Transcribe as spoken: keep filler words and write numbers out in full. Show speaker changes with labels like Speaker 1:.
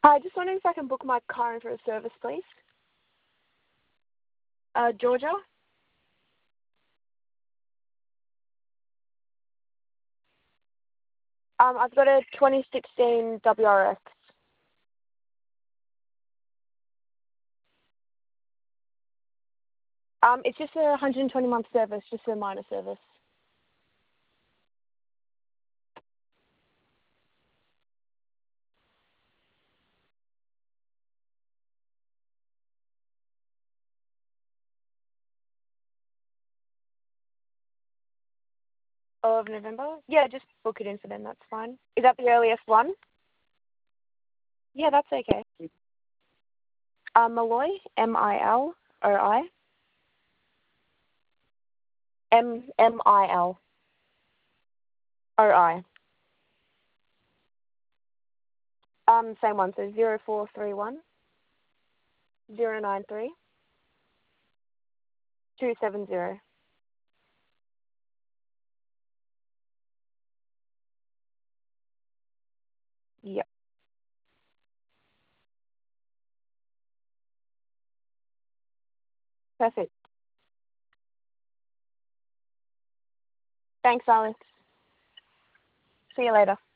Speaker 1: Hi, just wondering if I can book my car in for a service, please. Uh, Georgia. Um, I've got a twenty sixteen W R X. Um, it's just a one hundred twenty month service, just a minor service. Of November? Yeah, just book it in for then, that's fine. Is that the earliest one? Yeah, that's okay. Um, Malloy, M I L O I. M M I L O I. Um, same one, so zero four three one zero nine three two seven zero. Yep, perfect. Thanks, Alex. See you later.